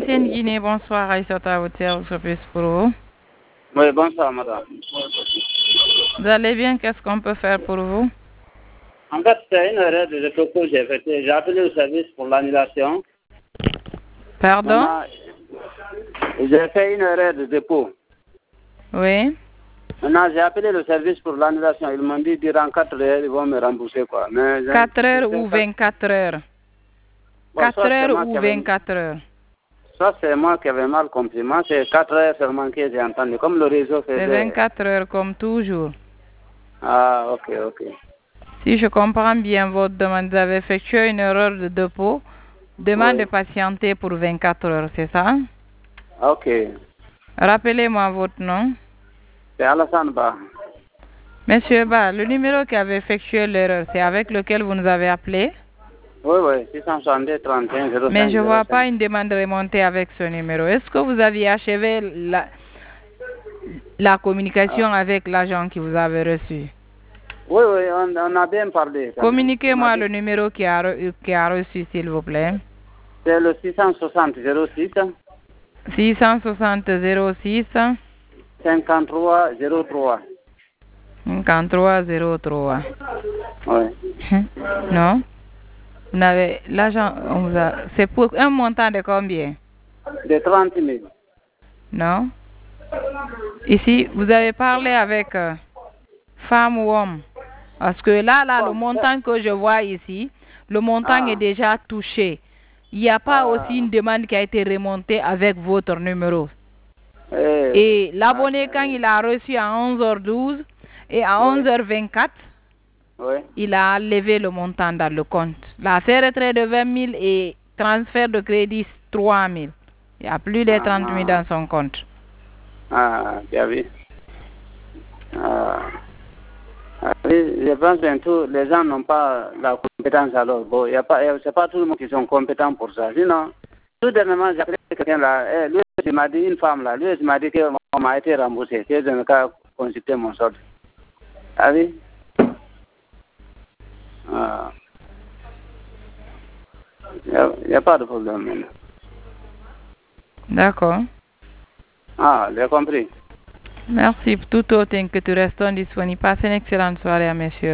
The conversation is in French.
Ancienne Guinée, bonsoir, Aïssata Outia, je plus pour vous. Oui, bonsoir, madame. Vous allez bien? Qu'est-ce qu'on peut faire pour vous? En fait, c'est une erreur de dépôt que j'ai effectuée. J'ai appelé le service pour l'annulation. Pardon? J'ai fait une erreur de dépôt. Oui. Maintenant, j'ai appelé le service pour l'annulation. Ils m'ont dit durant 4 heures, ils vont me rembourser, quoi. Mais 4 heures ou 24 heures? Bon, 4 heures ou 24 heures? Ça, c'est moi qui avais mal compris. Moi, c'est 4 heures seulement que j'ai entendu. Comme le réseau faisait... C'est 24 heures comme toujours. Ah, ok. Si je comprends bien votre demande, vous avez effectué une erreur de dépôt. Demande de patienter pour 24 heures, c'est ça? Ok. Rappelez-moi votre nom. C'est Alassane Ba. Monsieur Ba, le numéro qui avait effectué l'erreur, c'est avec lequel vous nous avez appelé? Oui, 662 31 05. Mais je ne vois pas une demande remontée avec ce numéro. Est-ce que vous aviez achevé la communication avec l'agent qui vous avait reçu? Oui, on a bien parlé. Communiquez-moi le numéro qui a reçu, s'il vous plaît. C'est le 660 06 660 06 53 03. 53 03. Oui. Non? Vous n'avez l'agent, c'est pour un montant de combien? De 30 000. Non? Ici, vous avez parlé avec femme ou homme? Parce que là, le montant que je vois ici, le montant est déjà touché. Il n'y a pas aussi une demande qui a été remontée avec votre numéro. Et l'abonné, quand il a reçu à 11h12 et à 11h24, il a levé le montant dans le compte. L'affaire est retrait de 20 000 et transfert de crédit 3 000. Il n'y a plus de 30 000 dans son compte. Bien vu. Je pense que tous les gens n'ont pas la compétence alors. Bon, c'est pas tout le monde qui sont compétents pour ça. Sinon, tout dernièrement, j'ai appelé quelqu'un là, lui, il m'a dit, une femme là, lui, il m'a dit qu'on m'a été remboursé, que je n'ai qu'à consulter mon solde. Ah oui? Il n'y a pas de problème maintenant. D'accord. J'ai compris. Merci pour tout autre que tu restes disponible. Passez une excellente soirée à monsieur.